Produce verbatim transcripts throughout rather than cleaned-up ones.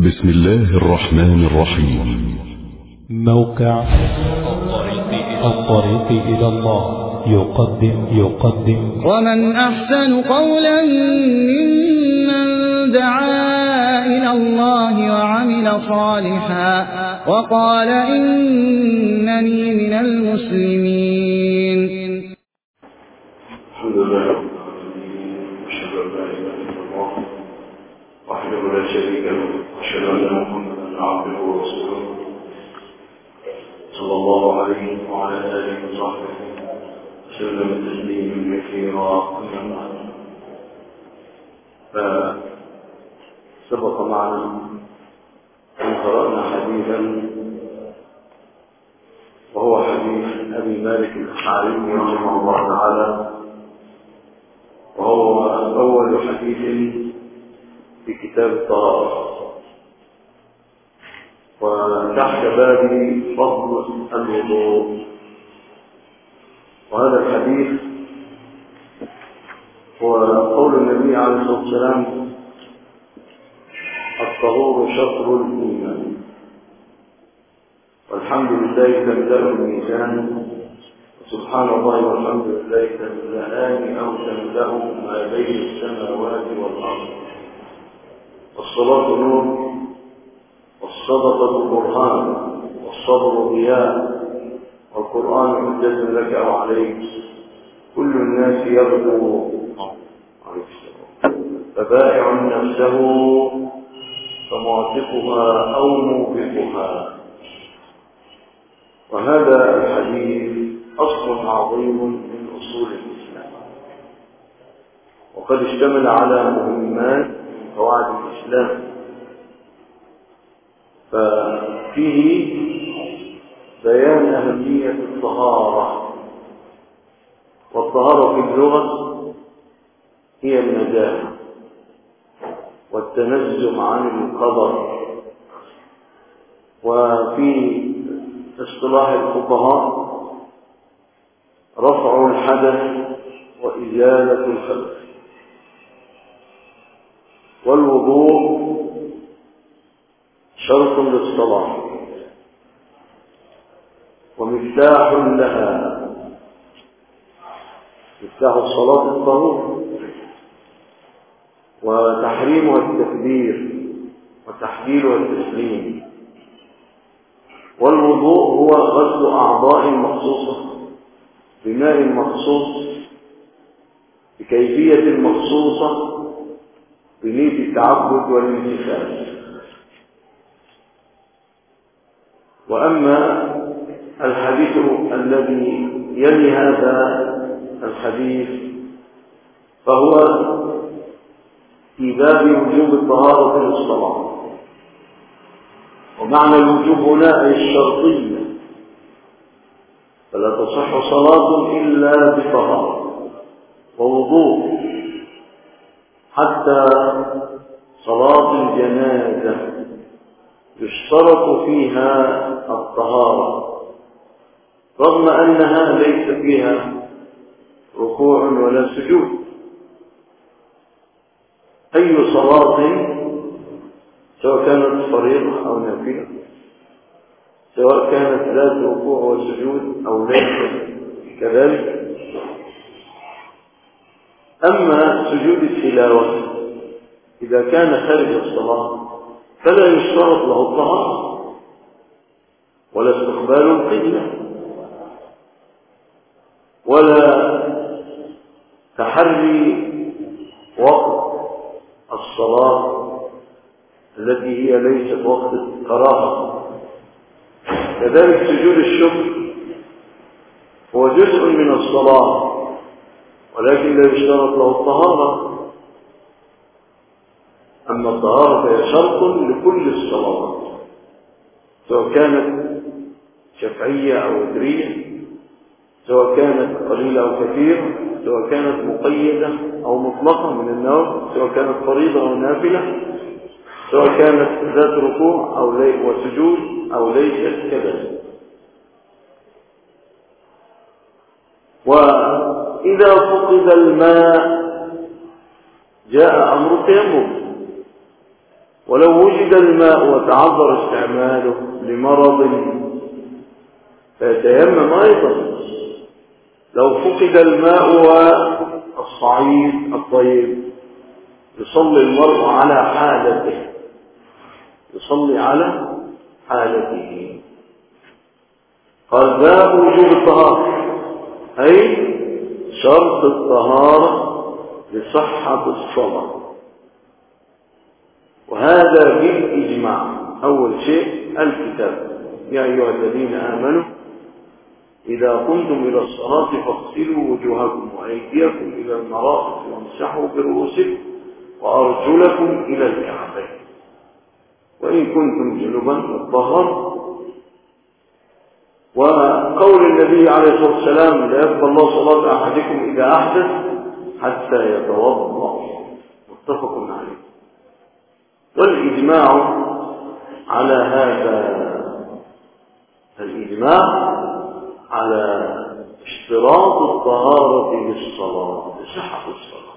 بسم الله الرحمن الرحيم. موقع الطريق إلى الله يقدم يقدم ومن أحسن قولا ممن دعا إلى الله وعمل صالحا وقال إنني من المسلمين. الحمد لله رب العالمين، أشهد أن لا إله إلا الله وحده لا شريك له، أشهد أن محمدا عبده ورسوله صلى الله عليه وعلى آله وصحبه وسلم تسليما كثيرا. أما بعد، فسبق معنا أن قرأنا حديثا وهو حديث أبي مالك الأشعري رحمه الله تعالى، وهو أول حديث في كتاب الطهارة، وتحت باب فضل الوضوء. وهذا الحديث هو قول النبي عليه الصلاة والسلام: الطهور شطر الإيمان. والحمد لله تملأ الميزان، وسبحان الله والحمد لله تملأان أو تملأ ما بين السماوات والأرض. والصلاة نور، والصدقة برهان، والصبر ضياء، والقرآن حجة لك أو عليك. كل الناس يغدو فبائع نفسه فمعتقها أو موبقها. وهذا الحديث أصل عظيم من أصول الإسلام، وقد اشتمل على مهمات من قواعد الإسلام، ففيه بيان أهمية الطهارة. والطهارة في اللغة هي النزاهة والتنزه عن القدر، وفي اصطلاح الفقهاء رفع الحدث وإزالة الخبث. والوضوء شرط للصلاة ومفتاح لها. مفتاح الصلاة الطهور، وتحريمها التكبير وتحليلها التسليم. والوضوء هو غسل أعضاء مخصوصة بماء مخصوص بكيفية مخصوصة بنية التعبد والامتثال. وأما الحديث الذي يلي هذا الحديث فهو في باب وجوب الطهارة للصلاة. ومعنى الوجوب هنا أي الشرطية، فلا تصح صلاة إلا بطهارة ووضوء. حتى صلاة الجنازة يشترط فيها الطهارة، رغم أنها ليس فيها ركوع ولا سجود. أي صلاة سواء كانت فريضة أو نافلة، سواء كانت ذات ركوع وسجود أو ليست كذلك. أما سجود التلاوة إذا كان خارج الصلاة فلا يشترط له الطهارة ولا استقبال القبلة ولا تحري وقت الصلاة التي هي ليست وقت الكراهة. كذلك سجود الشكر هو جزء من الصلاة، ولكن لا يشترط له الطهارة. أما الطهارة فهي شرط لكل الصلوات، سواء كانت شفعية أو وترية، سواء كانت قليلة أو كثيرة، سواء كانت مقيدة أو مطلقة من النوم، سواء كانت فريضة أو نافلة، سواء كانت ذات ركوع أو لي وسجود أو ليست كذلك. وإذا فقد الماء جاء أمر التيمم، ولو وجد الماء وتعذر استعماله لمرض فيتيمم أيضا. لو فقد الماء والصعيد الطيب يصلي المرء على حالته، يصلي على حالته. قال باب وجوب الطهارة، أي شرط الطهارة لصحة الصلاة، وهذا بالإجماع. أول شيء الكتاب: يا أيها الذين آمنوا إذا قمتم إلى الصلاة فاغسلوا وجوهكم وأيديكم إلى المرافق وامسحوا برؤوسكم وأرجلكم إلى الكعبين وإن كنتم جنبا فاطهروا. وقول النبي عليه الصلاة والسلام: لا يقبل الله صلاة أحدكم إذا أحدث حتى يتوضأ، متفق عليه. والإجماع على هذا الإجماع على اشتراط الطهارة للصلاة، لصحة الصلاة.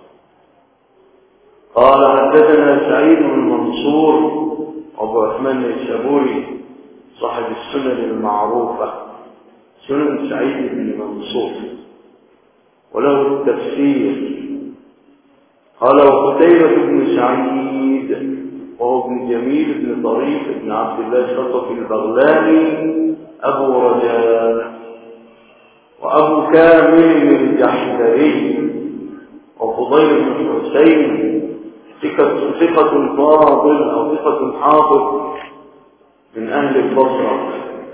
قال حدثنا سعيد بن منصور أبو عثمان النيسابوري صاحب السنن المعروفة، سنن سعيد بن منصور، وله التفسير. قال وقتيبة بن سعيد وهو ابن جميل بن طريف بن عبد الله الثقفي البغلاني أبو رجاء، وأبو كامل الجحدري، وفضيل بن حسين ثقة فاضل أو ثقة حافظ من أهل البصرة.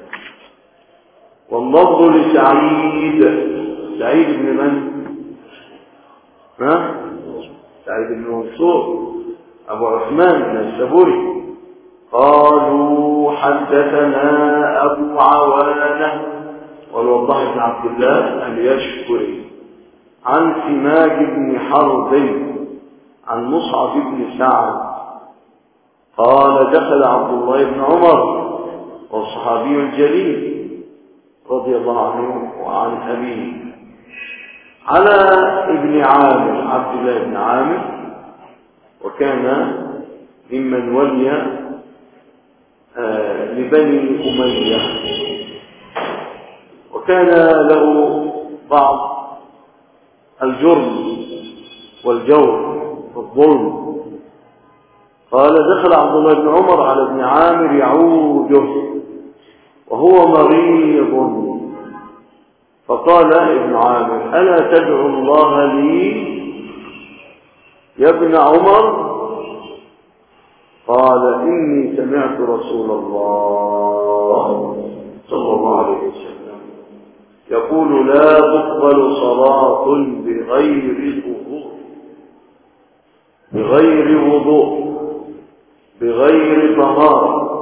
واللفظ لسعيد، سعيد بن من؟ ها؟ سعيد بن منصور أبو عثمان النيسابوري. قالوا حدثنا أبو عوانة والوضاح بن عبد الله اليشكري عن سماك بن حرب عن مصعب بن سعد قال دخل عبد الله بن عمر والصحابي الجليل رضي الله عنه وعن أبيه على ابن عامر، عبد الله بن عامر، وكان ممن ولي آه لبني أمية، وكان له بعض الجرم والجور والظلم. قال دخل عبد الله بن عمر على ابن عامر يعوده وهو مريض، فقال ابن عامر: ألا تدعو الله لي يا ابن عمر؟ قال: إني سمعت رسول الله صلى الله عليه وسلم يقول: لا تقبل صلاة بغير وضوء، بغير وضوء بغير طهارة،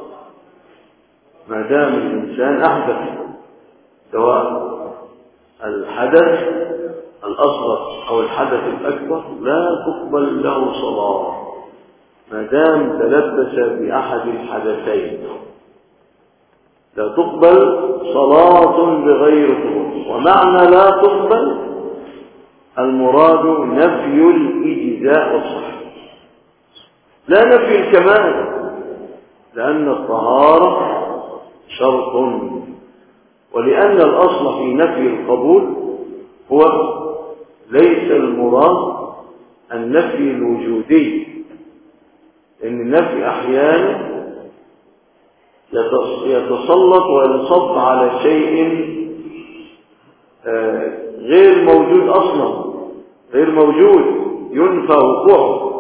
ما دام الإنسان أحدث، سواء الحدث الأصغر أو الحدث الأكبر، لا تقبل له صلاة ما دام تلبس بأحد الحدثين، لا تقبل صلاة بغير وضوء. ومعنى لا تقبل المراد نفي الإجزاء والصحة، لا نفي الكمال، لأن الطهارة شرط، ولأن الأصل في نفي القبول هو ليس المراد النفي الوجودي، لأن النفي أحيانا يتسلط وينصب على شيء غير موجود أصلا، غير موجود ينفى وقوعه،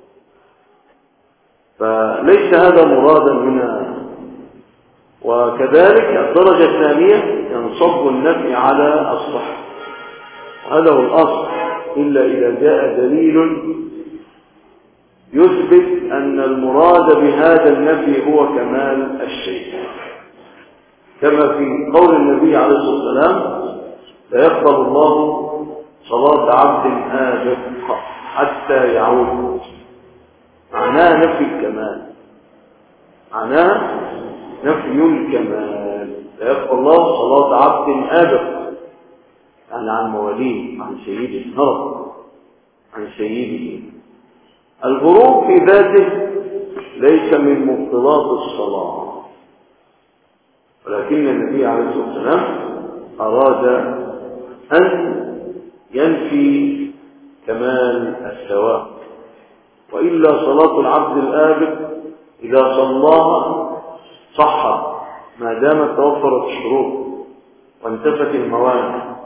فليس هذا مرادا هنا. وكذلك الدرجة الثانية ينصب النفي على الصحة، هذا هو الأصل، إلا إذا جاء دليل يثبت أن المراد بهذا النفي هو كمال الشيء، كما في قول النبي عليه الصلاة والسلام: لا يقبل الله صلاة عبد آدم حتى يعود. معناه نفي الكمال، معناه نفي الكمال. لا يقبل الله صلاة عبد آدم، يعني عن مواليه، عن سيده، هرب عن سيده. الغروب في ذاته ليس من مبطلات الصلاة، ولكن النبي عليه الصلاة والسلام أراد أن ينفي كمال الثواب، وإلا صلاة العبد الآبد إذا صلاها صحت ما دامت توفرت الشروط وانتفت الموانع.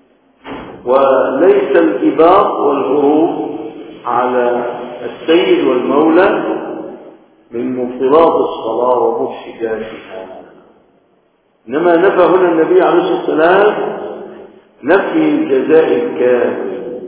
وليس الإباق والهروب على السيد والمولى من مبطلات الصلاة ومفسداتها، إنما نفى هنا النبي عليه الصلاة والسلام نفي الجزاء الكامل،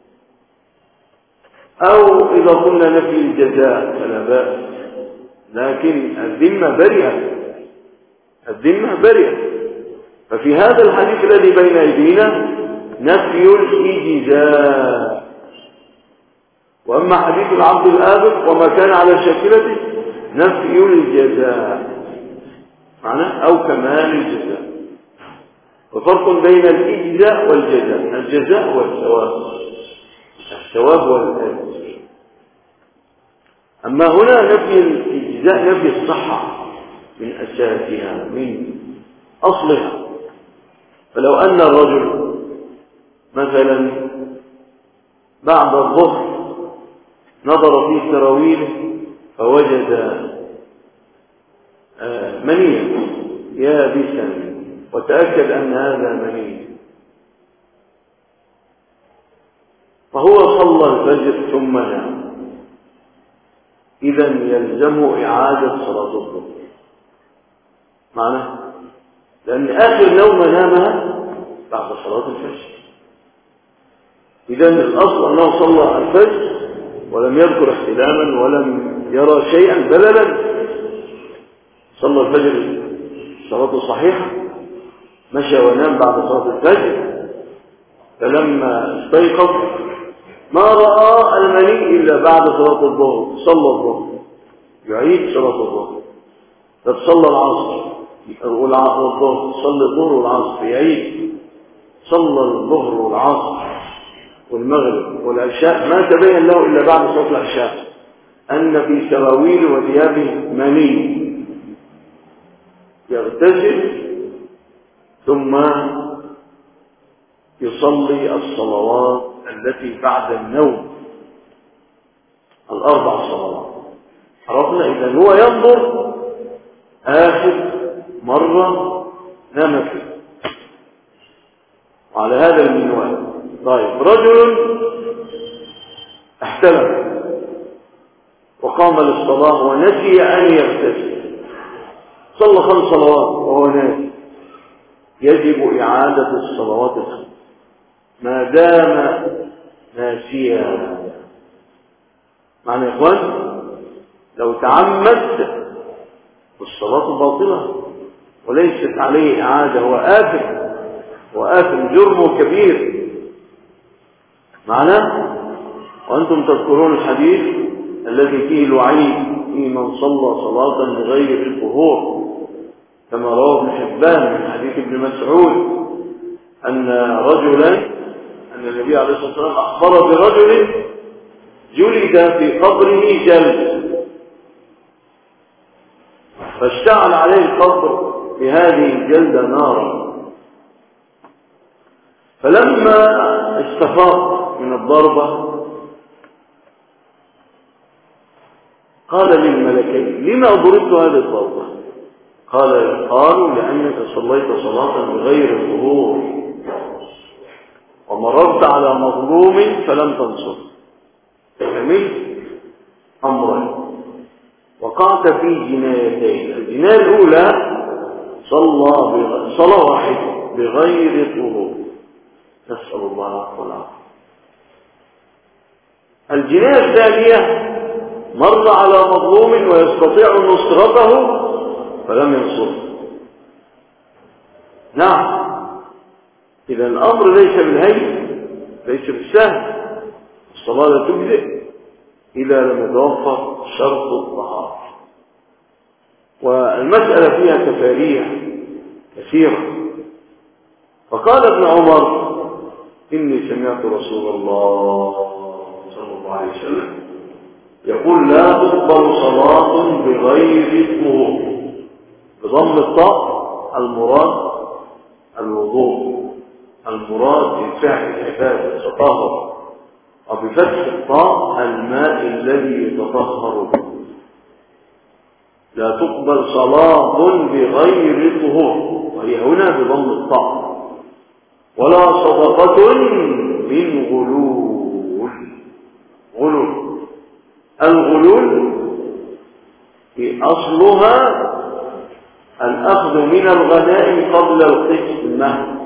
أو إذا قلنا نفي الجزاء فلا بأس، لكن الذمة بريئة، الذمة بريئة. ففي هذا الحديث الذي بين أيدينا نفي الإجزاء، وأما حديث العبد الآبد وما كان على شاكلته نفي الجزاء معناه أو كمال الجزاء. وفرق بين الإجزاء والجزاء، الجزاء هو الثواب، الثواب والأجر. أما هنا نفي الإجزاء نفي الصحة من أساسها من أصلها. فلو أن الرجل مثلا بعد الظهر نظر في سراويله فوجد منيا يابسا وتأكد أن هذا مني، فهو صلى الفجر ثم نام، إذن يلزمه إعادة صلاة الظهر. معناه لأن آخر نوم نامها بعد صلاة الفجر، إذن الأصل أنه صلى الفجر ولم يذكر احتلاما ولم يرى شيئا بللا، صلى الفجر صلاته صحيحة، مشى ونام بعد صلاة الفجر، فلما استيقظ ما رأى المني إلا بعد صلاة الظهر، صلى الظهر يعيد صلاة الظهر. فصلى العصر والظهر، صلى الظهر والعصر يعيد، صلى الظهر والعصر والمغرب والعشاء، ما تبين له إلا بعد صلاة العشاء أن في سراويل وثيابه مني، يغتسل ثم يصلي الصلوات التي بعد النوم، الأربع صلوات. عرفنا إذن هو ينظر آخر مرة نام فيه، وعلى هذا المنوال. طيب رجل احتلم وقام للصلاة ونسي أن يغتسل، صلى خمس صلوات وهو ناسي، يجب إعادة الصلوات الخمس ما دام ناسيا. معنى يا إخوان لو تعمد الصلاة باطلة وليست عليه إعادة، هو آثم، هو آثم، جرمه كبير. معنى وأنتم تذكرون الحديث الذي فيه الوعيد في من صلى صلاة بغير الظهور، كما رواه ابن حبان من حديث ابن مسعود أن رجلا أن النبي عليه الصلاة والسلام أخبر برجل جلد في قبره جلد، فاشتعل عليه القبر بهذه الجلدة نارا، فلما استفاق من الضربة قال للملكين لما ضربت هذه الضربة؟ قال قالوا لأنك صليت صلاة بغير الظهور ومررت على مظلوم فلم تنصر، عملت أمرين، وقعت في جنايتين. الجناية الأولى صلى صلاة واحدة بغير ظهور، نسأل الله والعافية. الجناية الثانية مر على مظلوم ويستطيع نصرته فلم ينصره. نعم، إذا الأمر ليس بالهين، ليس بالسهل. الصلاة لا تجزئ إذا لم يتوفر شرط الطهارة، والمسألة فيها تفاريع كثيرة. فقال ابن عمر إني سمعت رسول الله صلى الله عليه وسلم يقول لا تقبل صلاة بغير طهور. بضم الطاء المراد الوضوء، المراد بفعل العبادة تطهر، وبفتح الطاء الماء الذي يتطهر به. لا تقبل صلاة بغير طهور، وهي هنا بضم الطاء. ولا صدقة من غلول. غلول، الغلول في أصلها الأخذ من الغنائم قبل القسمة.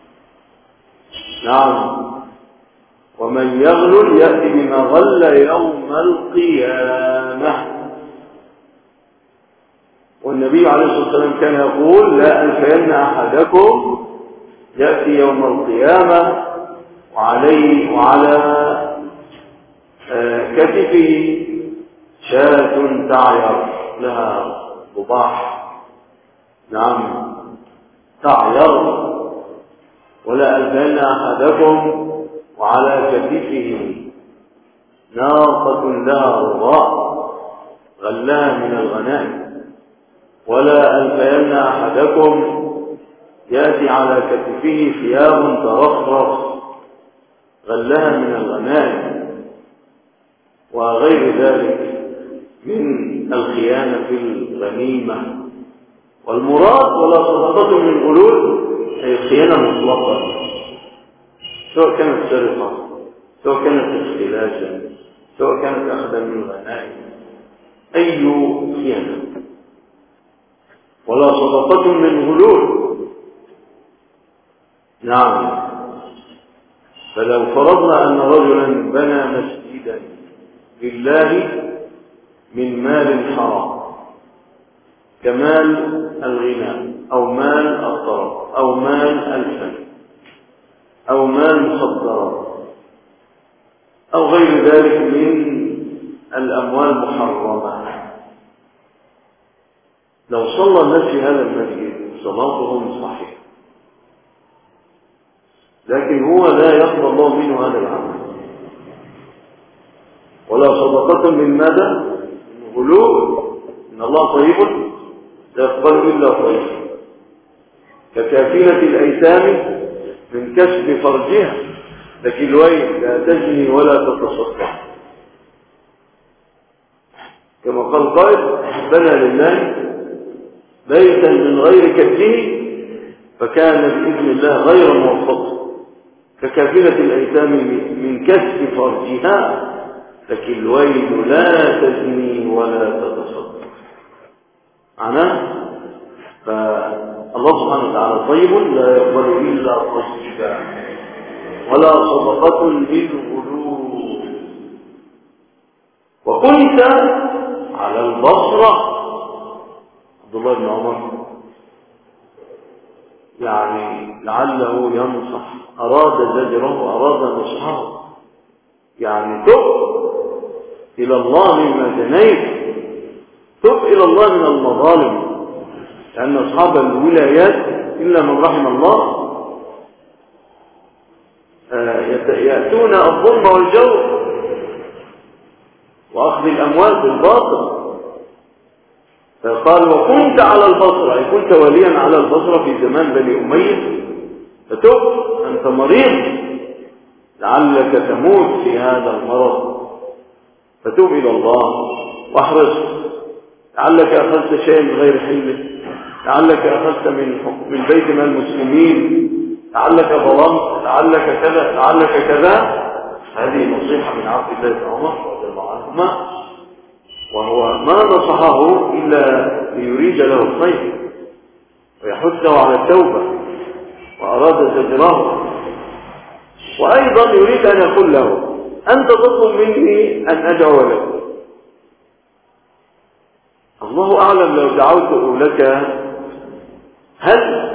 نعم، ومن يغلل يأتي بما غل يوم القيامة. والنبي عليه الصلاة والسلام كان يقول لا ألفين أحدكم يأتي يوم القيامة وعليه وعلى كتفه شاة تعير لها ضباح. نعم، تعير. ولا ألفين أحدكم وعلى كتفه ناقة لها رضاء غلاها من الغنائم. ولا ألفين أحدكم يأتي على كتفه ثياب ترفرف غلها من الغنائم، وغير ذلك من الخيانة في الغنيمة. والمراد ولا صدقة من غلول هي الخيانة مطلقة، سواء كانت سرقة، سواء كانت اختلاسا، سواء كانت أخذا من الغنائم، أي خيانة. ولا صدقة من غلول. نعم، فلو فرضنا أن رجلا بنى مسجدا لله من مال حرام كمال الغناء أو مال الطرف أو مال الفن أو مال مخدرات أو غير ذلك من الأموال المحرمة، لو صلى الناس في هذا المسجد صلاتهم صحيحة، لكن هو لا يقبل الله منه هذا العمل. ولا صدقة من ماذا؟ من غلول. إن الله طيب لا يقبل إلا طيب. ككافلة الأيتام من كسب فرجها، لكن الويل لا تزني ولا تتصدق. كما قال قائل بنى لله بيتا من غير كده فكان بإذن الله غير موفق. ككافلة الأيتام من كسب فرجها، لكن الويل لا تزني ولا تتصدق. معناه فالله سبحانه وتعالى طيب لا يقبل إلا طيبا. ولا صدقة للغلول. وكنت على البصرة. عبد الله بن عمر يعني لعله ينصح، أراد زجره وأراد نصحه، يعني تب إلى الله مما جنيت، تب إلى الله من المظالم، لأن أصحاب الولايات إلا من رحم الله يأتون الظلم والجور وأخذ الأموال بالباطل. فقال وكنت على البصرة، أي كنت وليا على البصرة في زمان بني أمية، فتب أنت مريض لعلك تموت في هذا المرض، فتوب إلى الله واحرص، لعلك أخذت شيء من غير حله، لعلك أخذت من من بيت من المسلمين، لعلك ظلمت، لعلك كذا لعلك كذا. هذه نصيحة من عبد الله بن عمر رضي الله عنهما، وهو ما نصحه إلا ليريد له الخير ويحثه على التوبة، وأراد زجره، وأيضا يريد أن يقول له أنت تطلب مني أن أدعو لك، الله أعلم لو دعوت لك هل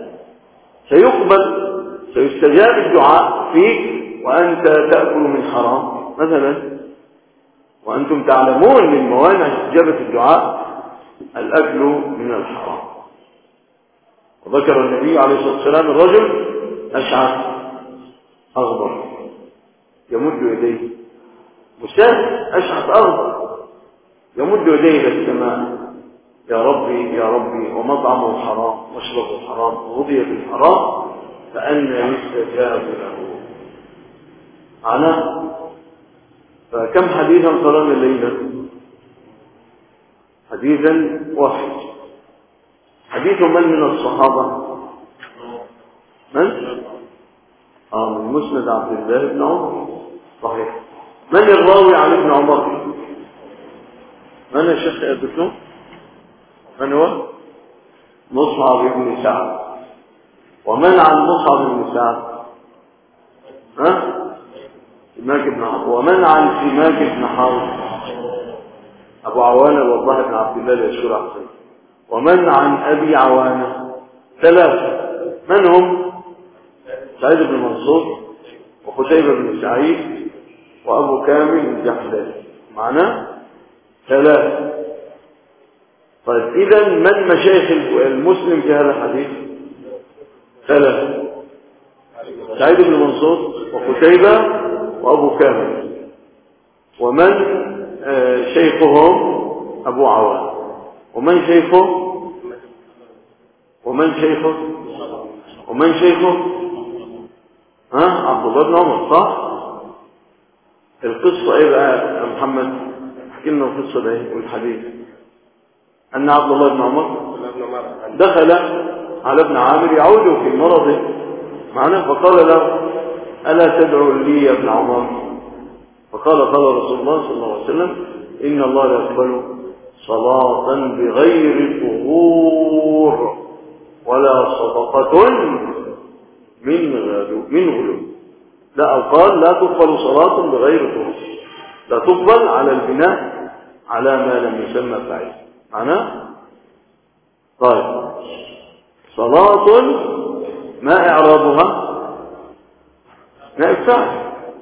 سيقبل سيستجاب الدعاء فيك وأنت تأكل من حرام مثلا، وأنتم تعلمون من موانع استجابة الدعاء الأكل من الحرام. وذكر النبي عليه الصلاة والسلام الرجل أشعث أغبر يمد يديه وساد أشعث أرض يمد يديه إلى السماء يا ربي يا ربي ومطعمه حرام ومشربه حرام وغذي بالحرام فأنى يستجاب له. أنا فكم حديثا قرأنا الليلة؟ حديثا واحد. حديث من من الصحابة؟ من؟ آه من مسند عبد الله بن عمر. صحيح. من الراوي عن ابن عمر؟ من يا شيخ الدكتور؟ من هو؟ مصعب بن سعد. ومن عن مصعب بن سعد؟ ها؟ سماك بن حرب. ومن عن سماك بن حرب؟ أبو عوانة والله بن عبد الله الأشهر أحسن. ومن عن أبي عوانة؟ ثلاثة. من هم؟ سعيد بن منصور وقتيبة بن سعيد وأبو كامل الجحداني. معناه ثلاثة. طيب إذا من مشايخ المسلم في هذا الحديث؟ ثلاثة. سعيد بن منصور وقتيبة وأبو كامل. ومن شيخهم؟ أبو عوان. ومن شيخه؟ ومن شيخه؟ ومن شيخه؟ ها؟ عبد الله بن عمر. صح؟ القصة ايه بقى يا محمد؟ احكي لنا القصة ده والحديث. أن عبد الله بن عمر دخل على ابن عامر يعود في مرضه معنا فقال له ألا تدعو لي يا ابن عمر؟ فقال قال رسول الله صلى الله عليه وسلم إن الله لا يقبل صلاة بغير طهور ولا صدقة من غلو من غلو. لا قال لا تقبل صلاة بغير طهور، لا تقبل على البناء على ما لم يسمى فاعل. معناه طيب صلاة ما إعرابها؟ نائب فاعل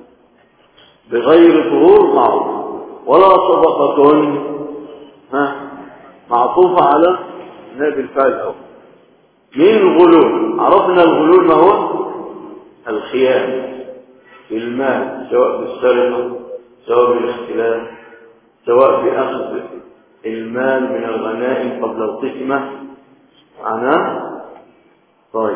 بغير طهور معروف، ولا صدقة ها معطوفة على نائب الفاعل الأول. من غلول. عرفنا الغلول ما هو؟ الخيانة في المال، سواء بالسرقة سواء بالاختلاف سواء بأخذ المال من الغنائم قبل القسمة. معناه طيب.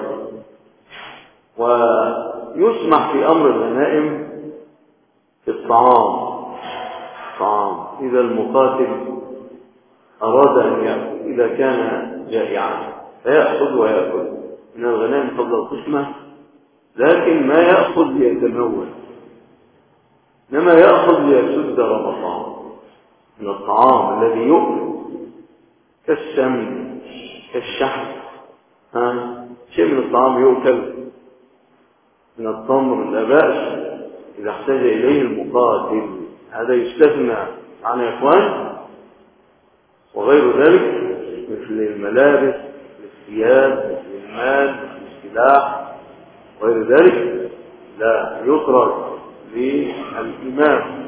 ويسمح في أمر الغنائم في الطعام. طعام إذا المقاتل أراد أن يأكل إذا كان جائعا فيأخذ ويأكل من الغنائم قبل القسمة، لكن ما يأخذ ليتمول، إنما يأخذ ليسد رمضان من الطعام الذي يؤكل كالسمن كالشحم. ها شيء من الطعام يؤكل من التمر لا بأس إذا احتاج إليه المقاتل، هذا يستثنى عن يا إخوان. وغير ذلك مثل الملابس مثل الثياب مثل المال مثل السلاح غير ذلك لا يترك للإمام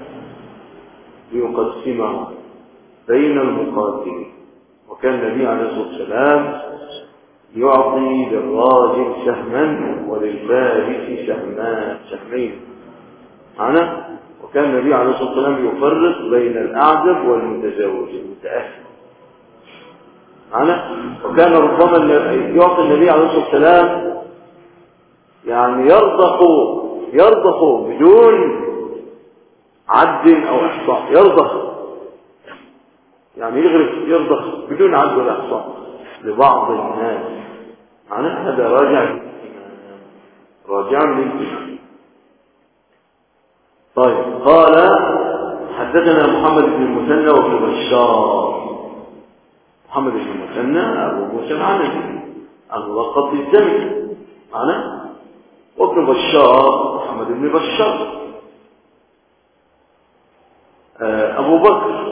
ليقسمه بين المقاتلين. وكان النبي عليه الصلاة والسلام يعطي للراجل سهما وللفارس سهمان سهمين معنا. وكان النبي عليه الصلاة والسلام يفرق بين الأعزب والمتزوج المتأهل معنا. وكان ربما يعطي النبي عليه الصلاة والسلام يعني يرضخ يرضخ بدون عد أو إحصاء، يرضخ يعني يغرف يرضخ بدون عد ولا إحصاء لبعض الناس. معنى هذا راجع راجع للإسلام. طيب قال حدثنا محمد بن المثنى وابن بشار. محمد بن المثنى أبو موسى العنبي الملقب بالزمن معنى، وابن بشار محمد بن بشار. أبو بكر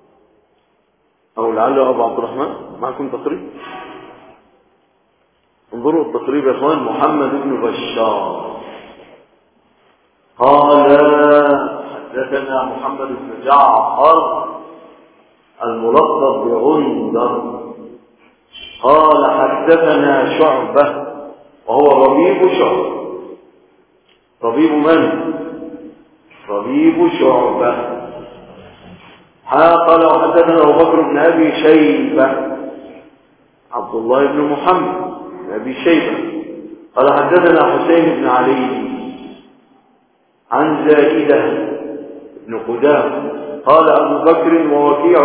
أو لعله أبو عبد الرحمن. معكم تقريب؟ انظروا التقريب يا اخوان. محمد بن بشار قال حدثنا محمد بن جعفر الملقب بغندر قال حدثنا شعبة وهو ربيب شعبة. ربيب من؟ ربيب شعبة. قال وحدثنا أبو بكر بن أبي شيبة عبد الله بن محمد بن أبي شيبة قال حدثنا حسين بن علي عن زائدة بن قدام قال أبو بكر ووكيع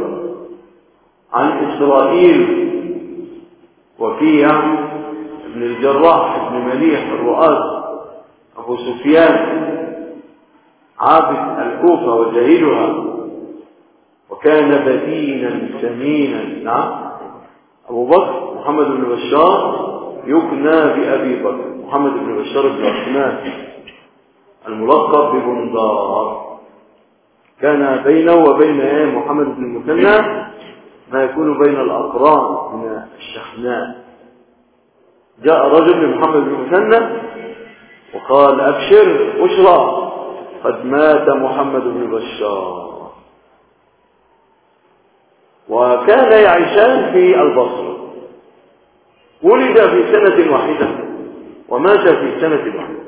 عن إسرائيل وكيع بن الجراح بن مليح الرؤاس أبو سفيان عابد الكوفة وجاهلها وكان بدينا سمينا. نعم أبو بكر محمد بن بشار يكنى بأبي بكر محمد بن بشار بن عثمان الملقب ببندار. كان بينه وبين محمد بن المثنى ما يكون بين الأقران من الشحناء. جاء رجل لمحمد بن المثنى وقال أبشر أشرى قد مات محمد بن بشار. وكان يعيشان في البصرة. ولد في سنة واحدة ومات في سنة واحدة.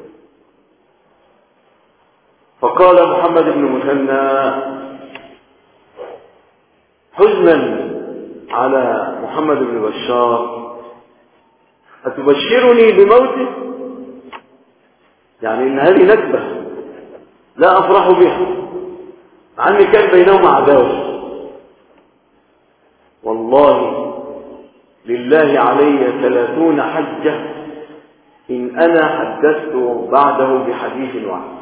فقال محمد بن مثنى حزنا على محمد بن بشار أتبشرني بموته؟ يعني إن هذه نكبة لا أفرح بها مع أن كان بينهما عداوة. والله لله علي ثلاثون حجة إن أنا حدثت بعده بحديث واحد.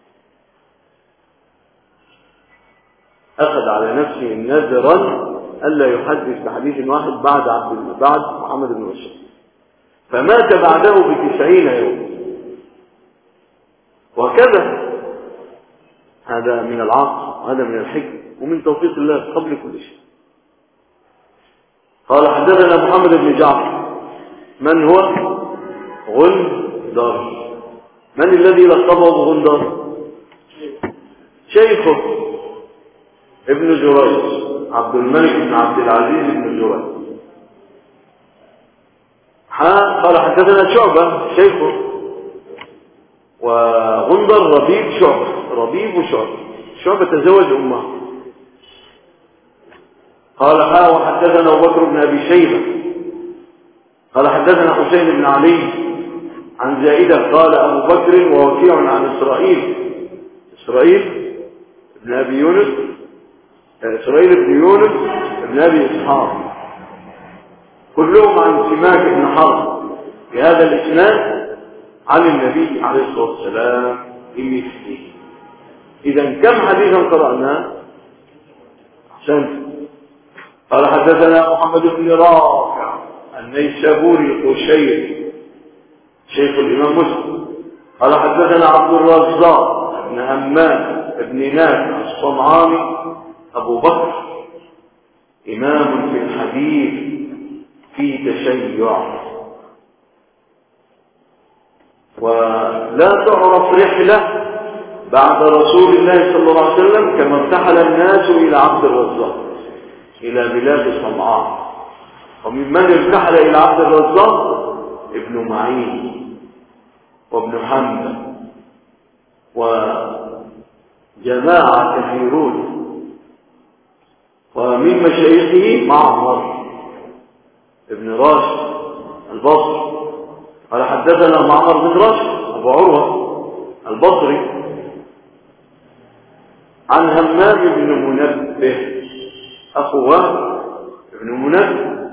أخذ على نفسه نذرا ألا يحدث بحديث واحد بعد عبد بعد محمد بن بشار، فمات بعده بتسعين يوم. وكذا هذا من العقل وهذا من الحكم ومن توفيق الله قبل كل شيء. قال حدثنا محمد بن جعفر. من هو؟ غندر. من الذي لقبه بغندر؟ شيخه ابن جريج عبد الملك بن عبد العزيز بن جريج. قال حدثنا شعبة شيخه وغندر ربيب شعبة ربيب شعبة شعبة تزوج أمه. قال حا وحدثنا أبو بكر بن أبي شيبة قال حدثنا حسين بن علي عن زائدة قال أبو بكر ووكيع عن إسرائيل إسرائيل بن أبي يونس إسرائيل بن يونس بن أبي إسحاق كلهم عن سماك بن حرب في هذا الإسناد عن النبي عليه الصلاة والسلام بمثله. إذا كم حديثا قرأنا؟ أحسنت. قال حدثنا محمد بن رافع النيسابوري القشيري شيخ الإمام مسلم قال حدثنا عبد الرزاق بن همام بن نافع الصنعاني أبو بكر إمام في الحديث في تشيع. ولا تعرف رحلة بعد رسول الله صلى الله عليه وسلم كما ارتحل الناس إلى عبد الرزاق إلى بلاد صنعاء. وممن ارتحل إلى عبد الرزاق ابن معين وابن حنبل وجماعة كثيرون. ومن مشايخه معمر ابن راشد البصري قال حدثنا معمر بن راشد أبو عروة البصري عن همام بن منبه أخوه ابن منبه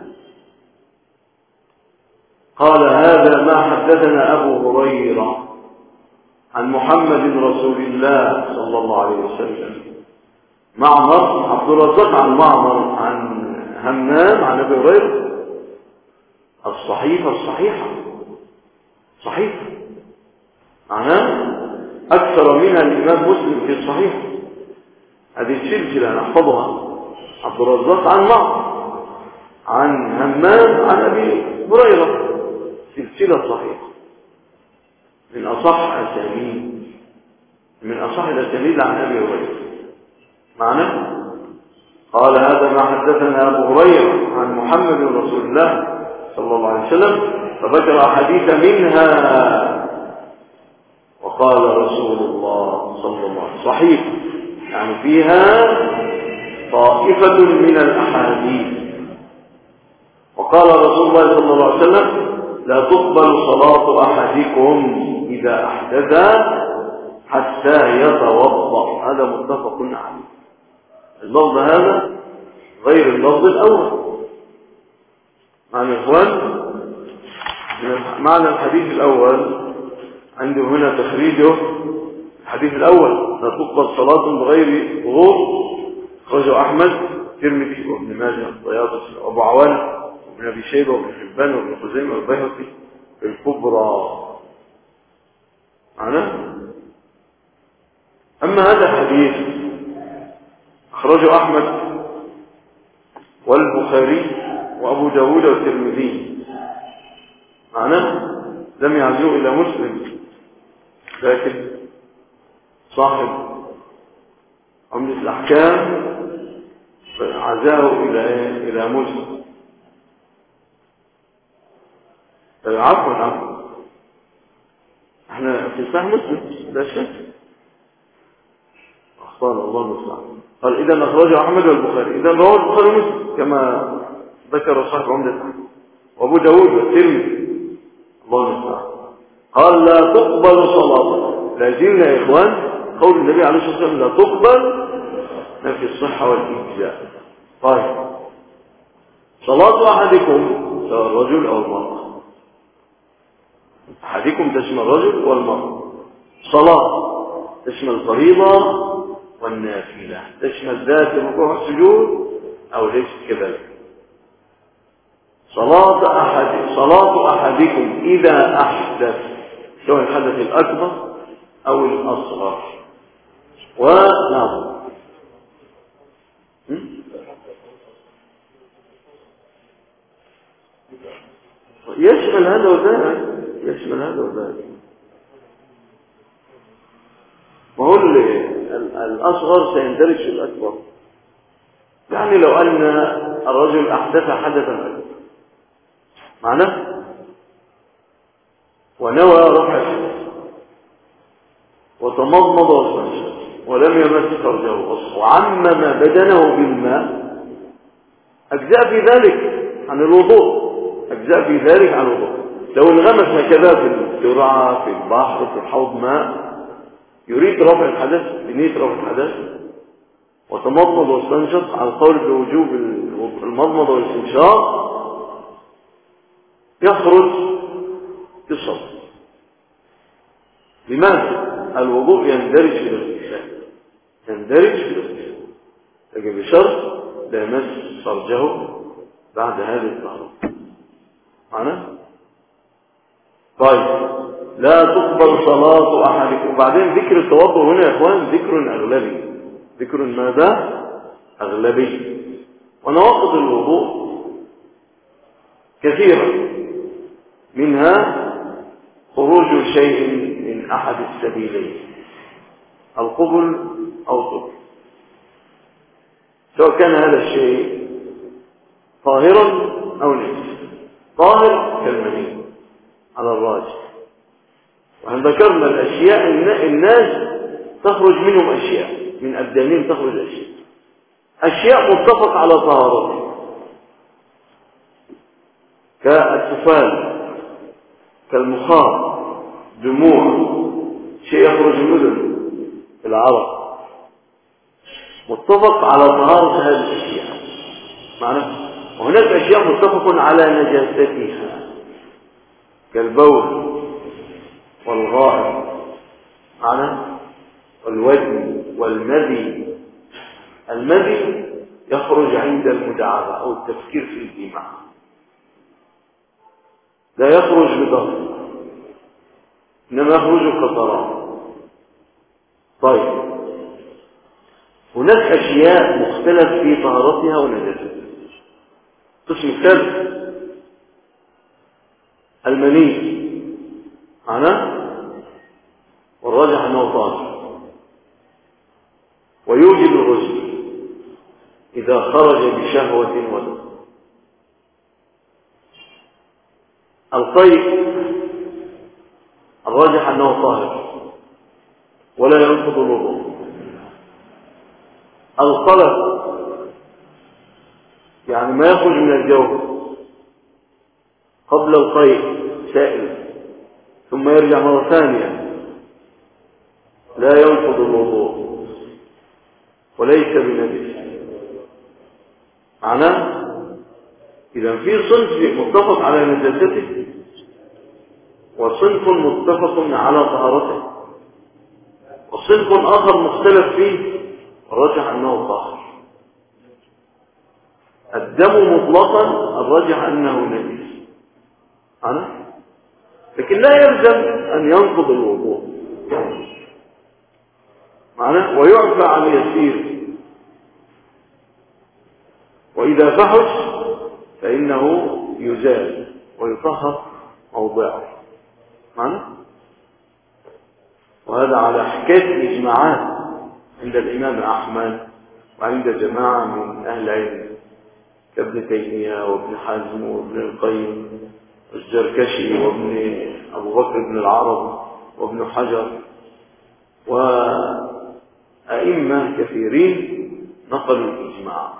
قال هذا ما حدثنا أبو هريرة عن محمد رسول الله صلى الله عليه وسلم. معمر عبد الرزاق عن معمر عن همام عن أبي هريرة الصحيفة الصحيحة صحيحة معناه أكثر منها الإمام مسلم في الصحيح. هذه السلسلة نحفظها عبد الرزاق عن معمر عن همام عن أبي هريرة سلسلة صحيحة من أصح أسانيد من أصح الأسانيد عن أبي هريرة. معنى قال هذا ما حدثنا أبو هريرة عن محمد رسول الله صلى الله عليه وسلم فذكر أحاديث منها وقال رسول الله صلى الله عليه وسلم. صحيح، يعني فيها طائفة من الأحاديث. وقال رسول الله صلى الله عليه وسلم: لا تقبل صلاة أحدكم إذا أحدث حتى يتوضأ. هذا متفق عليه. اللفظ هذا غير اللفظ الأول. معنى الإخوان، معنى الحديث الأول عنده هنا تخريجه. الحديث الأول: لا تقبل صلاة بغير وضوء، أخرجه أحمد، الترمذي، وابن ماجه، والطيالسي، وأبو عوانة، وابن أبي شيبة، وابن حبان، وابن خزيمة، والبيهقي في الكبرى. معناه. أما هذا الحديث أخرجه أحمد والبخاري وأبو داود والترمذي. معناه لم يعزوه إلى مسلم، لكن صاحب عمدة الأحكام عزاه إلى إلى مسلم. عفوا عفوا احنا في صحيح مسلم لا شك. أخطأنا، الله المستعان. قال إذا أخرجه أحمد والبخاري، إذا رواه البخاري ومسلم كما ذكر صاحب عمدة الأحكام، وأبو داود والترمذي، الله المستعان. قال: لا تقبل صلاة. لازلنا يا إخوان قول النبي عليه الصلاة والسلام: لا تقبل في الصحة والإجزاء. طيب، صلاة أحدكم سواء الرجل أو المرأة. أحدكم تشمل الرجل والمرأة. صلاة تشمل الفريضة والنافلة، تشمل ذات الركوع والسجود أو ليس كذلك. صلاة أحد صلاة أحدكم إذا أحدث، سواء الحدث الأكبر أو الأصغر. ونعم يشمل هذا وذاك، يشمل هذا وذاك. وهو الأصغر سيندرج في الأكبر. يعني لو أن الرجل أحدث حدثا أكبر، معناه ونوى رفع الحدث وتمضمض واستنشق ولم يمس فرجه وعمم بدنه بالماء، أجزاء في ذلك عن الوضوء، أجزاء في ذلك عن الوضوء. لو انغمس هكذا في الزراعة في البحر في الحوض ماء، يريد رفع الحدث بنية رفع الحدث وتمضمض واستنشق على القول بوجوب المضمض والاستنشاق، يخرج في الصلاة. لماذا؟ الوضوء يندرج في الاغتسال، يندرج في الاغتسال، لكن بشرط لا يمس فرجه بعد هذه الطهارة. معنى؟ طيب، لا تقبل صلاة أحدكم. وبعدين ذكر التوضؤ هنا يا إخوان ذكر أغلبي، ذكر ماذا؟ أغلبي. ونواقض الوضوء كثيرة، منها خروج شيء من أحد السبيلين، القبل أو الطهر، سواء كان هذا الشيء طاهرا أو نجسا. طاهر كالمني على الراجح، وأن ذكرنا الأشياء الناس تخرج منهم أشياء، من أبدانهم تخرج أشياء أشياء متفق على طهارتها، كالسفال، كالمخاط، دموع، شيء يخرج المذن في العرق، متفق على طهارة هذه الأشياء. معنى وهناك أشياء متفق على نجاستها، كالبول والغائط، معنى والودي والمذي. المذي يخرج عند المداعبة أو التفكير في الجماع، لا يخرج بضغط، إنما يخرج كقطرات. طيب، هناك أشياء مختلف في طهارتها ونجاستها. قسم الثالث المني، معناه والراجح أنه طاهر ويوجب الغسل إذا خرج بشهوة ودم. القيء الراجح أنه طاهر ولا ينقض الوضوء. القلق يعني ما يخرج من الجوف قبل القيء سائل ثم يرجع مرة ثانية لا ينقض الوضوء وليس بنجس. معناه إذا في صنف متفق على نجاسته وصنف متفق على طهارته وصنف آخر مختلف فيه الرجح أنه طاهر. الدم مطلقا الرجح أنه نجس، أنا لكن لا يلزم أن ينقض الوضوء معناه ويعفى عن يسير، وإذا فحش فإنه يزال ويطهر موضعه معناه. وهذا على حكاية الإجماعات عند الإمام أحمد وعند جماعة من أهل العلم كابن تيمية وابن حزم وابن القيم والزركشي وابن أبو بكر بن العرب وابن حجر وأئمة كثيرين نقلوا الإجماع.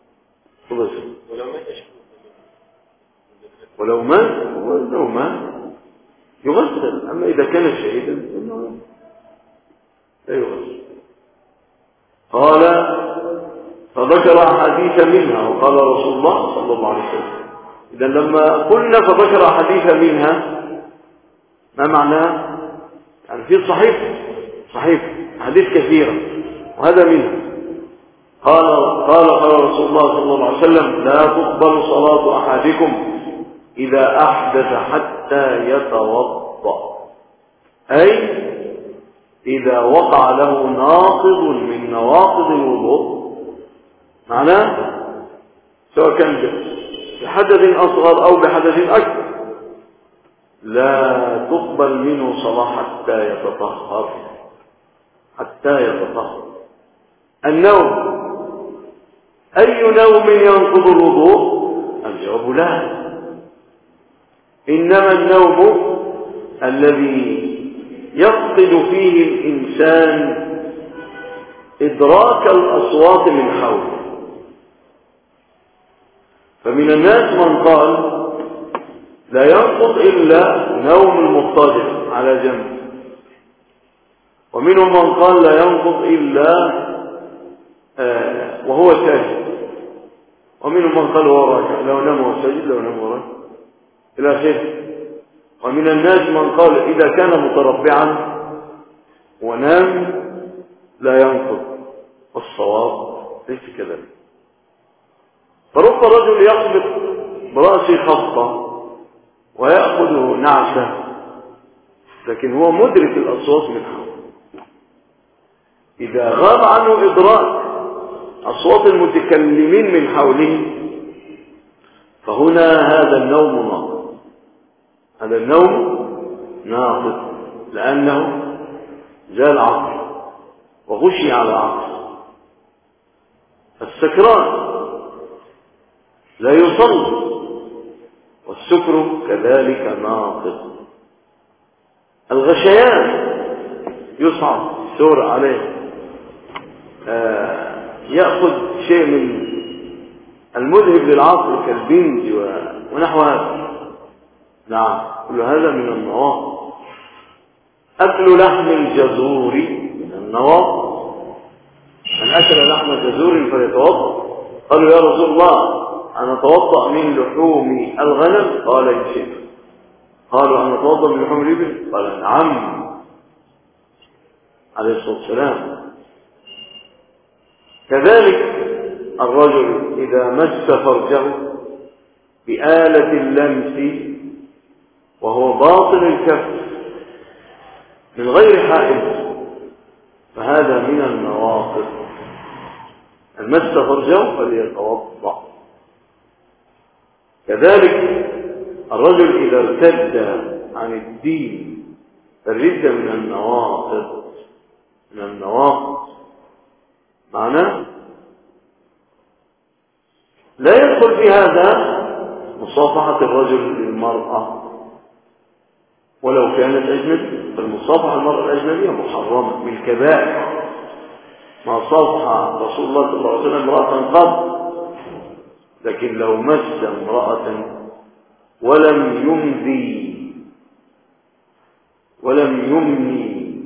ولو مات ولو مات يغسل، أما إذا كان شهيدا فإنه لا يغسل. قال فذكر أحاديث منها وقال رسول الله صلى الله عليه وسلم. إذا لما قلنا فذكر أحاديث منها ما معناه؟ يعني في صحيح صحيح حديث كثيرة وهذا منها. قال قال قال رسول الله صلى الله عليه وسلم لا تقبل صلاة أحدكم إذا أحدث حتى يتوضأ، أي إذا وقع له ناقض من نواقض الوضوء، معناه سواء كان بحدث أصغر أو بحدث أكبر لا تقبل منه صلاة حتى يتطهر حتى يتطهر. النوم أي نوم ينقض الوضوء؟ الجواب لا، إنما النوم الذي يفقد فيه الإنسان إدراك الأصوات من حوله. فمن الناس من قال لا ينقض إلا نوم المضطجع على جنب، ومنهم من قال لا ينقض إلا آه وهو ساجد، ومنهم من قال وهو راكع لو نام وهو ساجد لو نام وهو راكع إلى آخره. ومن الناس من قال إذا كان متربعا ونام لا ينقض، والصواب ليس كذلك. فرب رجل يقبض برأسه خبطة ويأخذ نعسة لكن هو مدرك الأصوات من حوله. إذا غاب عنه إدراك أصوات المتكلمين من حوله فهنا هذا النوم ناقض، هذا النوم ناقض لأنه زال عقل وغشي على عقل. السكران لا يصلي والسكر كذلك ناقض. الغشيان يصعب السور عليه آه يأخذ شيء من المذهب للعقل كالبنج ونحو هذا. نعم كل هذا من النواقض. أكل لحم الجزور من النواقض. من أكل لحم الجزور فليتوضأ. قالوا يا رسول الله أنا أتوضأ من لحوم الغنم؟ قال إن شئت. قالوا أنا أتوضأ من لحوم الإبل؟ قال نعم عليه الصلاة والسلام. كذلك الرجل إذا مس فرجه بآلة اللمس وهو باطن الكف من غير حائل فهذا من النواقض. المس فرجه فليتوضأ. كذلك الرجل إذا ارتد عن الدين فالردة من النواقض من النواقض معناه لا يدخل في هذا مصافحة الرجل للمرأة ولو كانت أجنبية، فالمصافحة المرأة الأجنبية محرمة بالكبائر. ما صافح رسول الله صلى الله عليه وسلم امرأة قط، لكن لو مس امرأة ولم يمذي ولم يمني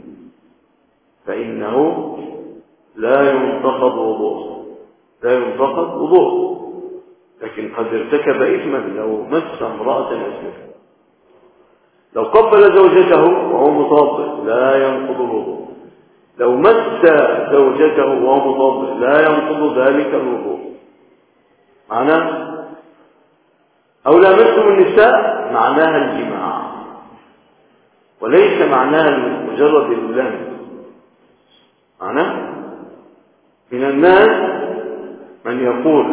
فإنه لا ينتقض وضوءه، لا ينتقض وضوءه، لكن قد ارتكب إثما لو مس امرأة أجنبية. لو قبل زوجته وهو متوضئ لا ينقض الوضوء، لو مس زوجته وهو متوضئ لا ينقض ذلك الوضوء. معناه أو لامستم النساء معناها الجماع، وليس معناها مجرد اللمس. معناه من الناس من يقول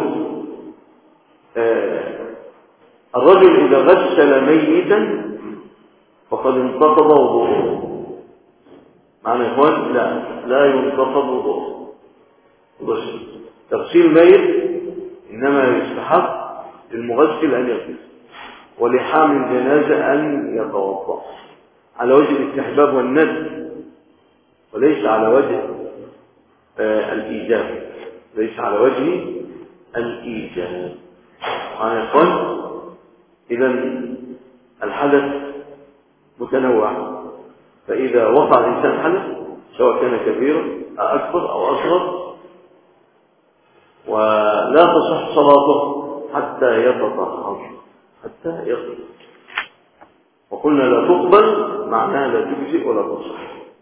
آه الرجل إذا غسل ميتا فقد انتقض وضوءه. معنى يا إخوان لا لا ينتقض وضوءه. بس تغسيل ميت إنما يستحق للمغسل أن يغسل، ولحامل الجنازة أن يتوضأ على وجه الاستحباب والندب، وليس على وجه آه الإيجاب، ليس على وجه الإيجاب. معنى يا إخوان إذن الحدث متنوع، فإذا وقع الإنسان حدث سواء كان كبيرا أو أكبر أو أصغر ولا تصح صلاته حتى يتطهر، حتى يطهر. وقلنا لا تقبل معناها لا تجزئ ولا تصح.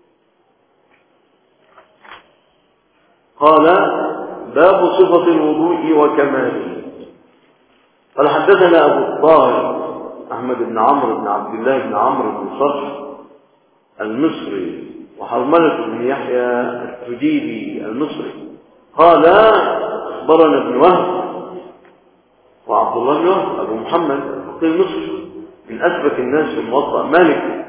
قال باب صفة الوضوء وكماله. قال حدثنا أبو الطاهر أحمد بن عمرو بن عبد الله بن عمرو بن صرح المصري وحرملة بن يحيى التجيبي المصري قال أخبرنا ابن وهب وعبد الله بن وهب أبو محمد المصري من أثبت الناس في الموطأ مالك،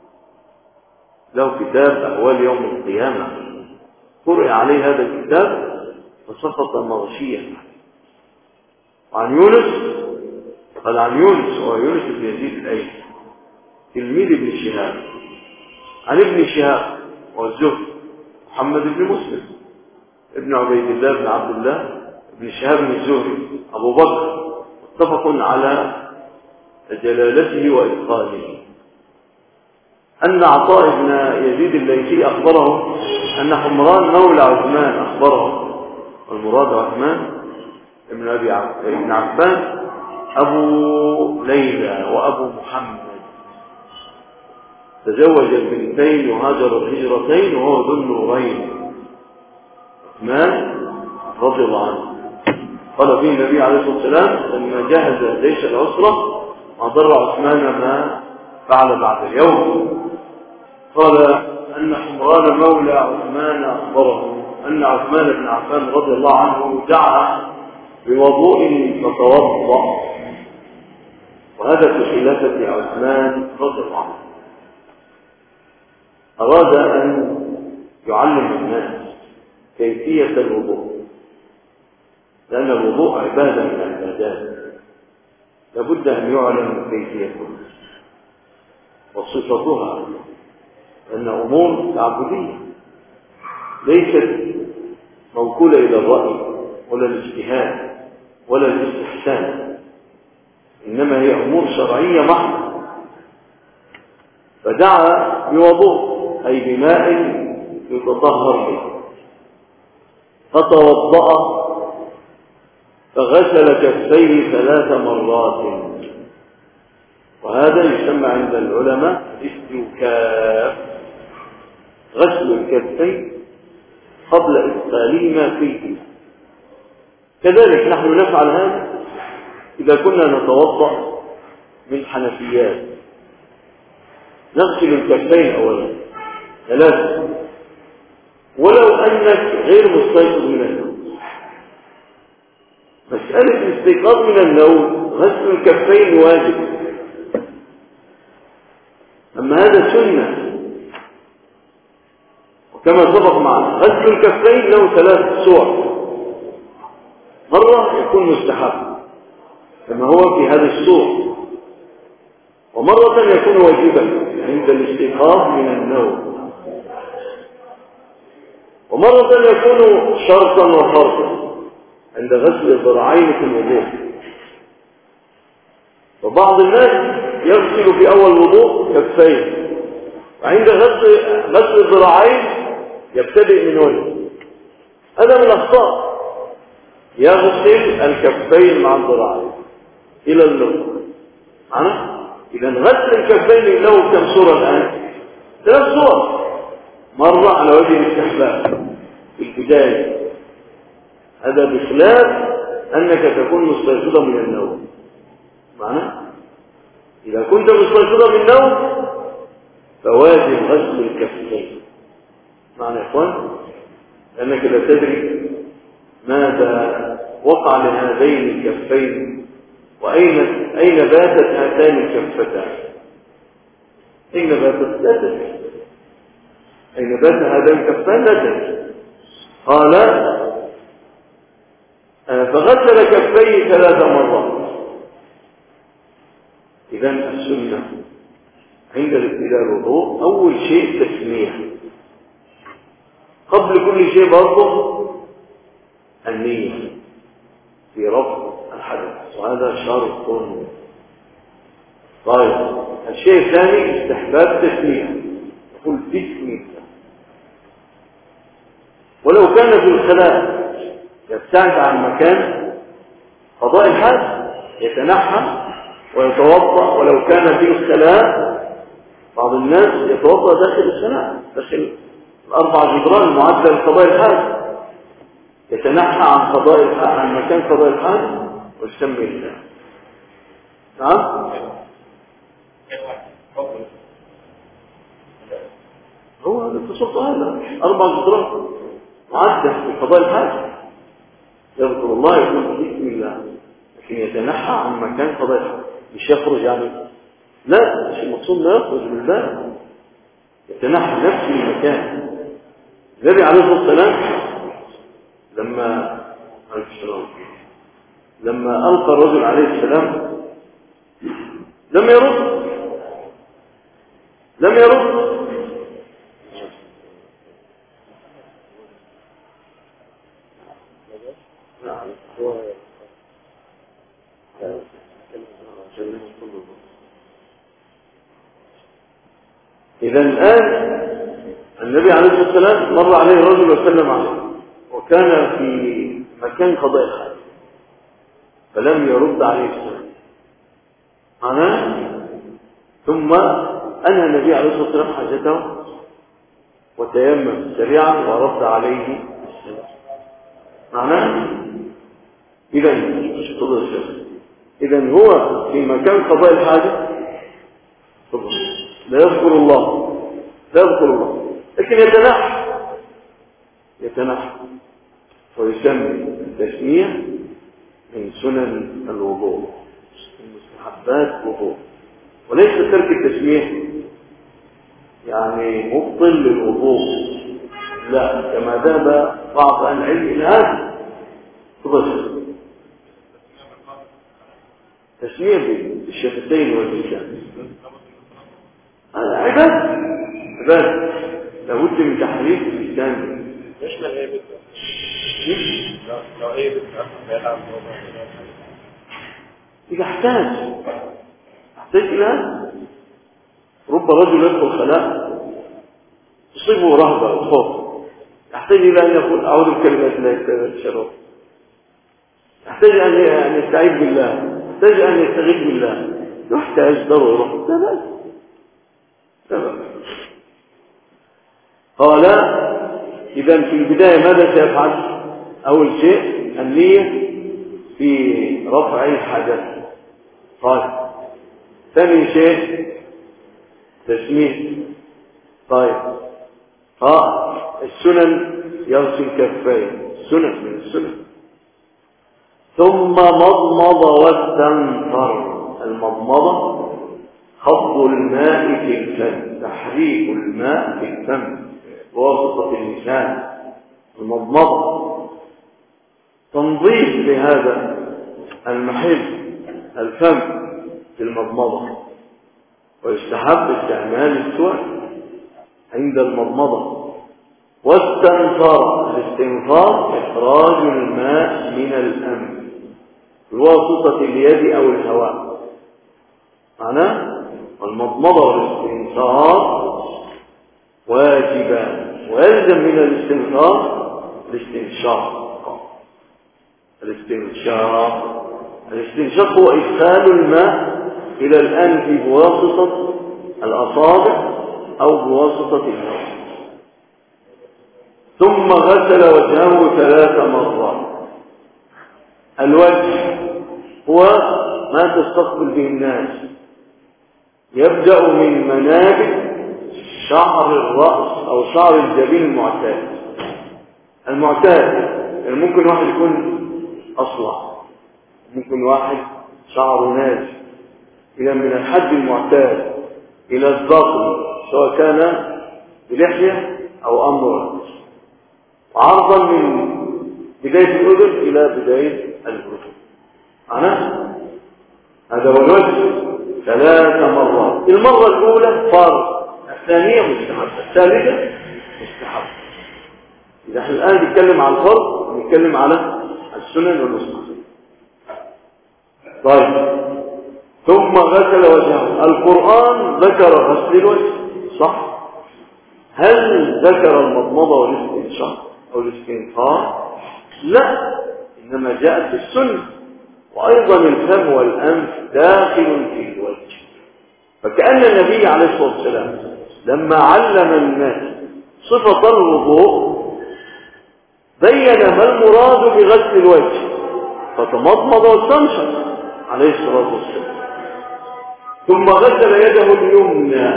له كتاب أحوال يوم القيامة قرئ عليه هذا الكتاب فسقط مغشيا. وعن يونس قال عن يونس وهو يونس بن يزيد الأيلي تلميذ ابن شهاب عن ابن شهاب والزهري محمد بن مسلم ابن عبيد الله بن عبد الله ابن شهاب بن الزهري أبو بكر، متفق على جلالته وإتقانه. أن عطاء بن يزيد الليثي أخبره أن حمران مولى عثمان أخبره، والمراد عثمان ابن أبي ابن عبان أبو ليلى وأبو محمد تزوج البنتين وهاجر الهجرتين وهو ذو النورين عثمان رضي الله عنه. قال به النبي عليه الصلاة والسلام لما جهز جيش العسرة ما ضر عثمان ما فعل بعد اليوم. قال أن حمران مولى عثمان أخبره أن عثمان بن عفان رضي الله عنه دعا بوضوء فتوضأ، وهذا في خلافة عثمان رضي الله عنه. أراد أن يعلم الناس كيفية الوضوء، لأن الوضوء عبادة من العبادات لابد أن يعلم كيفيتها وصفتها، لأن أمور تعبدية ليست موكولة إلى الرأي ولا الاجتهاد ولا الاستحسان، إنما هي أمور شرعية محضة. فدعا بوضوء أي بماء يتطهر به، فتوضأ فغسل كفيه ثلاث مرات، وهذا يسمى عند العلماء استوكاف، غسل الكفين قبل إدخالهما فيه. كذلك نحن نفعل هذا إذا كنا نتوضأ من حنفيات، نغسل الكفين أولا ثلاثة، ولو أنك غير مستيقظ من النوم. مسألة الاستيقاظ من النوم غسل الكفين واجب، أما هذا سنة، وكما سبق معنا غسل الكفين له ثلاث صور. مرة يكون مستحب كما هو في هذا الصور، ومرة يكون واجبا عند الاستيقاظ من النوم، ومرة يكون شرطا وفرضا عند غسل الذراعين في الوضوء. وبعض الناس يغسل في أول وضوء كفيه، وعند غسل غسل الذراعين يبتدئ من وجهه. هذا من الأخطاء. يغسل الكفين مع الذراعين إلى اللغة. معنا؟ إذا غسل الكفين له كم صورة الآن؟ ثلاث صور. مرة على وجه الاستحباب في البداية، هذا بخلاف أنك تكون مستيقظا من النوم. معنا؟ إذا كنت مستيقظا من النوم فواجب غسل الكفين. معنا يا إخوان؟ لأنك لا تدري ماذا وقع لهذين الكفين، وأين أين باتت هاتان الكفتان. أين باتت؟ لا تدري. أين بات هذان الكفان؟ لا تدري. قال فغسل كفيه ثلاث مرات. إذا السنة عند الابتداء الوضوء أول شيء تسمية، قبل كل شيء برضه النية في رفع الحدث، وهذا شرط. طيب الشيء الثاني استحباب تسمية، يقول بسم الله. ولو كان في الخلاء يبتعد عن مكان قضاء الحاجة يتنحى ويتوضأ. ولو كان في الخلاء بعض الناس يتوضأ داخل الخلاء، داخل الأربع جدران المعدة لقضاء الحاجة، يتنحى عن قضاء الحاجة، عن مكان قضاء الحاجة ويسمي الله. نعم؟ هو هذا التصرف، هذا أربع جدران معدة لقضاء الحاجة، يذكر الله يقول بسم الله، لكن يتنحى عن مكان قضاء الحاجة، مش يخرج يعني، لا، مش المقصود لا يخرج من الباب، يتنحى نفس المكان. النبي عليه الصلاة والسلام لما لما ألقى الرجل عليه السلام لم يرد لم يرد إذا الآن النبي عليه الصلاة والسلام مر عليه رجل وسلم عليه، وكان في مكان قضاء الحاجة فلم يرد عليه السلام. معناه ثم أنهى النبي عليه الصلاة والسلام حاجته وتيمم سريعا ورد عليه السلام. معناه إذا إذا هو في مكان قضاء الحاجة لا يذكر الله لا يذكر الله لكن يتنحى يتنحى ويسمي التسمية من سنن الوضوء، من مستحبات الوضوء، وليس ترك التسمية يعني مبطل للوضوء، لا، كما ذهب بعض أهل العلم إلى هذا. تبصر تسمية بالشفتين واللسان هذا عبادة عبادة لابد من تحريك اللسان. مش من هي بدأ لو هي بدأ إذا احتاج احتاج إلى هذا. رب رجل يدخل خلاء تصيبه رهبة وخوف، يحتاج إلى أن يقول أعوذ بكلمات الله من الشر، يحتاج أن يستعيذ بالله، يحتاج أن يستغيث بالله، يحتاج ضرورة. لا لا قال إذا في البداية ماذا سيفعل؟ أول شيء النية في رفع الحدث. طيب ثاني شيء تسمية. طيب ها السنن يغسل كفيه، السنن من السنن. ثم مضمض واستنثر. المضمضة خفض الماء في الفم، تحريك الماء في الفم بواسطة اللسان. المضمضة تنظيف لهذا المحل الفم في المضمضة. ويستحب استعمال السواك عند المضمضة. واستنثار، الاستنثار إخراج الماء من الأنف بواسطة اليد أو الهواء. معناه المضمضة والاستنثار واجبان، ويلزم من الاستنثار الاستنشاق. الاستنشاق الاستنشاق هو إدخال الماء إلى الأنف بواسطة الأصابع أو بواسطة الهواء. ثم غسل وجهه ثلاث مرات. الوجه هو ما تستقبل به الناس، يبدأ من منابت شعر الرأس أو شعر الجبين المعتاد. المعتاد يعني ممكن واحد يكون أصلع، ممكن واحد شعره نازل، إذا من الحد المعتاد إلى الذقن سواء كان بلحية أو أمر، عرضا من بداية الأذن إلى بداية الأذن. أنا هذا هو الوجه ثلاث مرات. المرة الأولى فرض، الثانية مستحب، الثالثة مستحب. إذا احنا الآن نتكلم على الفرض نتكلم على السنن والمستحب. طيب، ثم غسل وجهه. القرآن ذكر غسل الوجه صح؟ هل ذكر المضمضة والاستنشاق أو الاستنثار؟ لا، إنما جاءت في السنة. وأيضا الفم والأنف داخل في الوجه. فكأن النبي عليه الصلاة والسلام لما علم الناس صفة الوضوء بين ما المراد بغسل الوجه، فتمضمض واستنشق عليه الصلاة والسلام. ثم غسل يده اليمنى،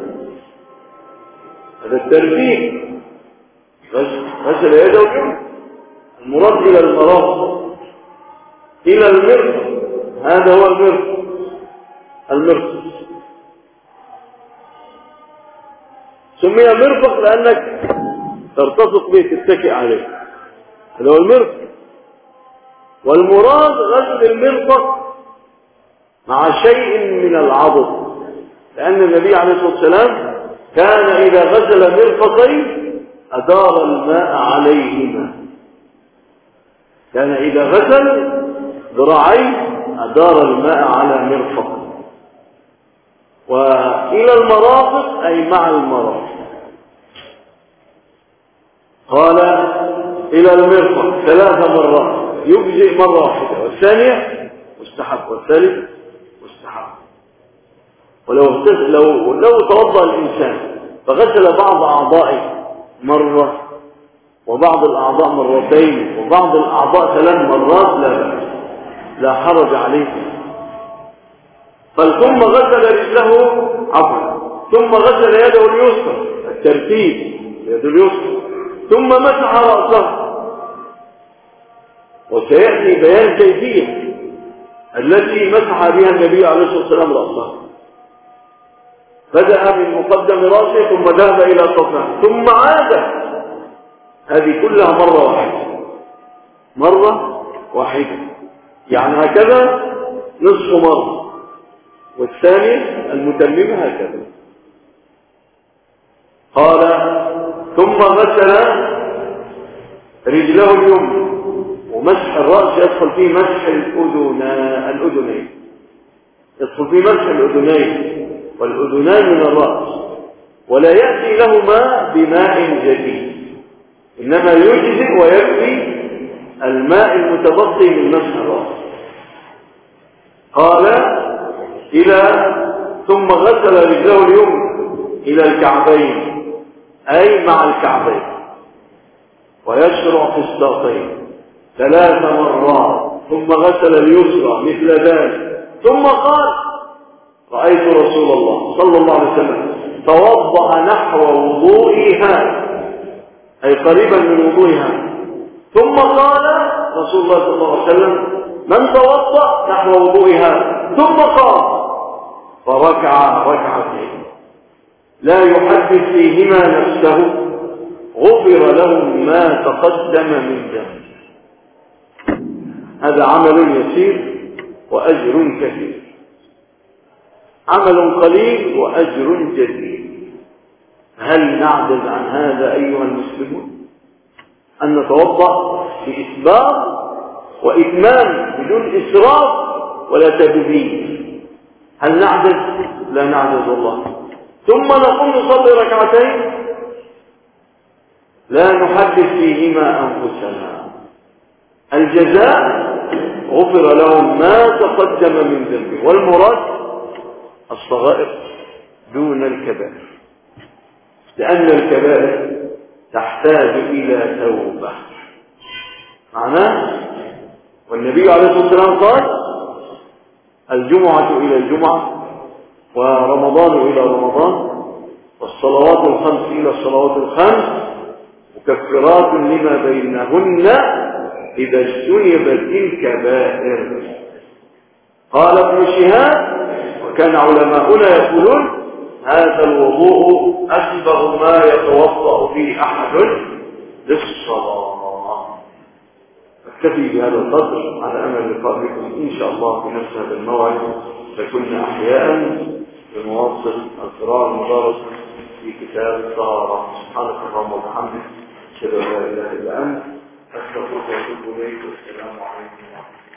هذا الترتيب، غسل يده اليمنى المراد إلى المرافق إلى المرفق، هذا هو المرفق المرفق سمي مرفق لأنك ترتفق به، تتكئ عليه، هذا هو المرفق. والمراد غسل المرفق مع شيء من العضد، لأن النبي عليه الصلاة والسلام كان إذا غسل مرفقين أدار الماء عليهما، كان إذا غسل ذراعين أدار الماء على مرفق. وإلى المرافق أي مع المرافق. قال إلى المرفق ثلاث مرات، يجزئ مرة واحدة، والثانية مستحب، والثالث مستحب. ولو لو لو توضأ الإنسان فغسل بعض أعضائه مرة وبعض الأعضاء مرتين وبعض الأعضاء ثلاث مرات لا بأس، لا حرج عليه. ثم غسل رجله عفوا ثم غسل يده اليسرى، الترتيب يده اليسرى، ثم مسح رأسه. وسيأتي بيان كيفية التي مسح بها النبي عليه الصلاة والسلام رأسه. بدأ من مقدم رأسه ثم ذهب إلى صفحه ثم عاد، هذه كلها مرة واحدة، مرة واحدة، يعني هكذا نصف مرة، والثانية المتممة هكذا. قال ثم غسل رجله اليمنى، ومسح الرأس يدخل فيه مسح الأذنين، يدخل فيه مسح الأذنين، والأذنان من الرأس، ولا يأتي لهما بماء جديد، إنما يجزئ ويكفي الماء المتبقي من مسح الرأس. قال إلى ثم غسل رجله اليمنى إلى الكعبين، أي مع الكعبين، ويشرع في الساقين ثلاث مرات، ثم غسل اليسرى مثل ذلك، ثم قال رأيت رسول الله صلى الله عليه وسلم توضأ نحو وضوئي هذا، أي قريبا من وضوئي هذا. ثم قال رسول الله صلى الله عليه وسلم من توضأ نحو وضوئي هذا، ثم قال فركع ركعتين لا يحدث فيهما نفسه غفر له ما تقدم من ذنبه. هذا عمل يسير وأجر كثير. عمل قليل وأجر جزيل. هل نعجز عن هذا أيها المسلمون؟ أن نتوضأ بإسباغ وإتمام بدون إسراف ولا تبذير. هل نعجز؟ لا نعجز والله. ثم نقوم نصلي ركعتين لا نحدث فيهما أنفسنا. الجزاء غفر لهم ما تقدم من ذنبه، والمراد الصغائر دون الكبائر، لأن الكبائر تحتاج إلى توبة. معناه والنبي عليه الصلاة والسلام قال الجمعة إلى الجمعة ورمضان إلى رمضان والصلوات الخمس إلى الصلوات الخمس مكفرات لما بينهن إذا اجتنبت الكبائر. قال ابن شهاب وكان علماؤنا يقولون هذا الوضوء أسبغ ما يتوضأ فيه أحد للصلاة. أكتفي بهذا القدر على أمل لقاء بكم إن شاء الله في نفس هذا الموعد، فكنا أحياء بنواصل القراءة المدارسة في كتاب الطهارة. سبحانك اللهم وبحمدك أشهد أن لا إله إلا أنت أستغفرك وأتوب إليك. والسلام عليكم ورحمة الله.